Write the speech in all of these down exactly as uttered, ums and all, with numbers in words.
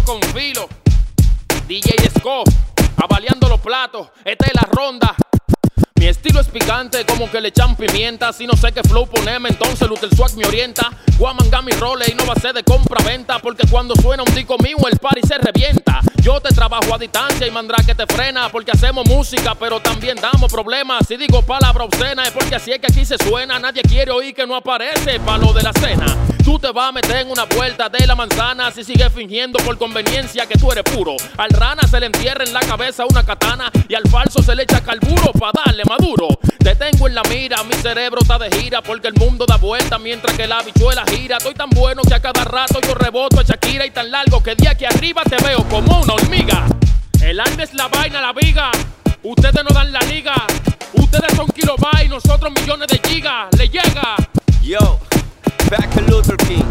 con filo. D J Scoff, avaliando los platos. Esta es la ronda. Mi estilo es picante, como que le echan pimienta. Si no sé qué flow ponerme, entonces Luther Swag me orienta. Guamanga mi role y no va a ser de compra-venta, porque cuando suena un disco mío el party se revienta. Yo te trabajo a distancia y mandrá que te frena, porque hacemos música pero también damos problemas. Si digo palabra obscena es porque así es que aquí se suena. Nadie quiere oír que no aparece pa' lo de la cena. Tú te vas a meter en una vuelta de la manzana si sigues fingiendo por conveniencia que tú eres puro. Al rana se le entierra en la cabeza una katana y al falso se le echa carburo pa' darle maduro. Te tengo en la mira, mi cerebro está de gira, porque el mundo da vuelta mientras que la habichuela gira. Estoy tan bueno que a cada rato yo reboto a Shakira y tan largo que de aquí arriba te veo como una hormiga. El alma es la vaina, la viga. Ustedes no dan la liga. Ustedes son kilobytes, nosotros millones de gigas. Le llega. Yo, back to Luther King,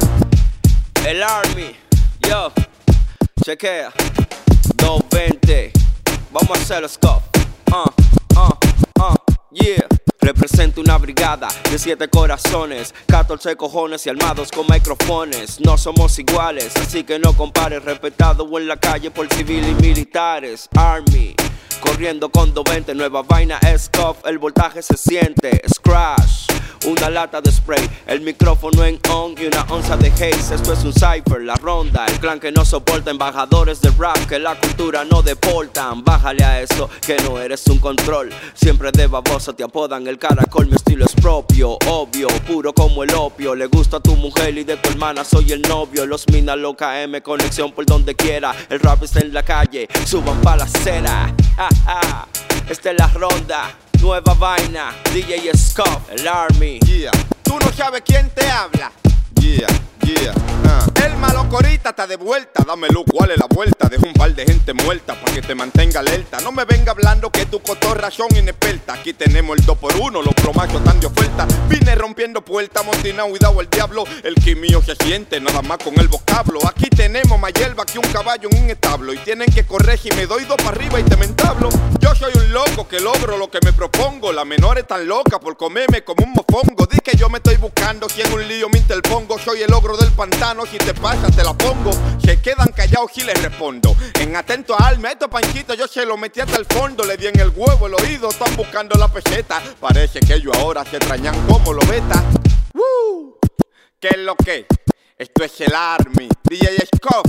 el Army. Yo, chequea. doscientos veinte. Vamos a hacerlo, Scott. Uh, uh, uh, yeah. Represento una brigada de siete corazones, catorce cojones y armados con microfones. No somos iguales, así que no compares. Respetado en la calle por civiles y militares. Army, corriendo con doscientos veinte. Nueva vaina es Scoff, el voltaje se siente. Scratch, una lata de spray, el micrófono en on y una onza de haze. Esto es un cypher, la ronda, el clan que no soporta. Embajadores de rap que la cultura no deportan. Bájale a eso que no eres un control. Siempre de baboso te apodan el caracol. Mi estilo es propio, obvio, puro como el opio. Le gusta a tu mujer y de tu hermana soy el novio. Los Mina Loca M, conexión por donde quiera. El rap está en la calle, suban pa' la acera. Ja, ja. Esta es la ronda, nueva vaina, D J Scoff, el Army. Yeah, tú no sabes quién te habla. Yeah, yeah, uh. El malo corita está de vuelta. Dame luz, ¿cuál es la vuelta? Dejo un par de gente muerta para que te mantenga alerta. No me venga hablando que tu cotorras son inexpertas. Aquí tenemos el dos por uno, los promachos están de oferta. Vine rompiendo puertas, montinado y dado el diablo. El que mío se siente, nada más con el vocablo. Aquí tenemos más hierba que un caballo en un establo. Y tienen que correr si me doy dos para arriba y te me entablo. Yo soy un loco que logro lo que me propongo. La menor es tan loca por comerme como un mofongo. Di que yo me estoy buscando, si en un lío me interpongo. Soy el ogro del pantano, si te pasa te la pongo. Se quedan callados y les respondo. En atento a alma, estos panchitos yo se lo metí hasta el fondo. Le di en el huevo, el oído, están buscando la peseta. Parece que ellos ahora se extrañan como lo beta. Woo. ¿Qué es lo que? Esto es el Army, D J Scoff.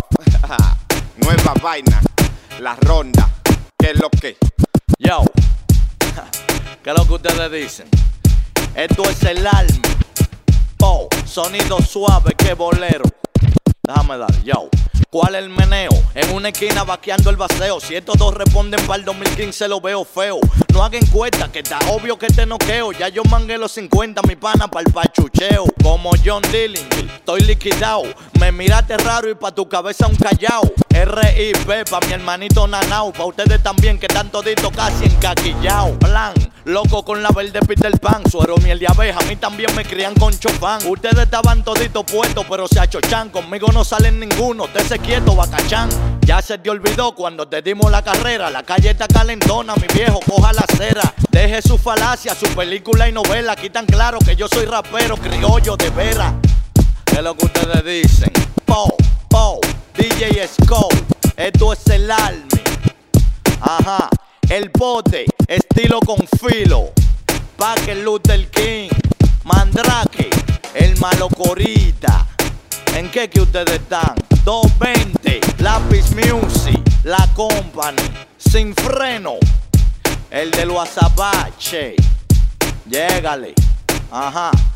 Nueva vaina, la ronda. ¿Qué es lo que? Yo, ¿qué es lo que ustedes dicen? Esto es el Army. Oh, sonido suave que bolero. Déjame dar, yo. ¿Cuál es el meneo? En una esquina vaqueando el vaceo. Si estos dos responden para el dos mil quince lo veo feo. No hagan cuenta que está obvio que te noqueo. Ya yo mangué los cincuenta, mi pana, para el pachucheo. Como John Dillinger, estoy liquidado. Me miraste raro y pa' tu cabeza un callao. R I P pa' mi hermanito Nanao. Pa' ustedes también que están toditos casi encaquillao. Plan, loco con la verde Peter Pan. Suero, miel de abeja, a mí también me crían con chofán. Ustedes estaban toditos puestos pero se achochan. Conmigo no salen ninguno, te se quieto, bacachán. Ya se te olvidó cuando te dimos la carrera. La calle está calentona, mi viejo, coja la acera. Deje su falacia, su película y novela. Aquí tan claro que yo soy rapero, criollo de vera. ¿Qué es lo que ustedes dicen? Po, po, D J Scoff. Esto es el Army. Ajá, el bote, estilo con filo. Paque Luther King, Mandrake, el malo corita. ¿En qué que ustedes están? doscientos veinte, Lápiz Music, La Company, Sin Freno, el de los azabache. Llégale, ajá.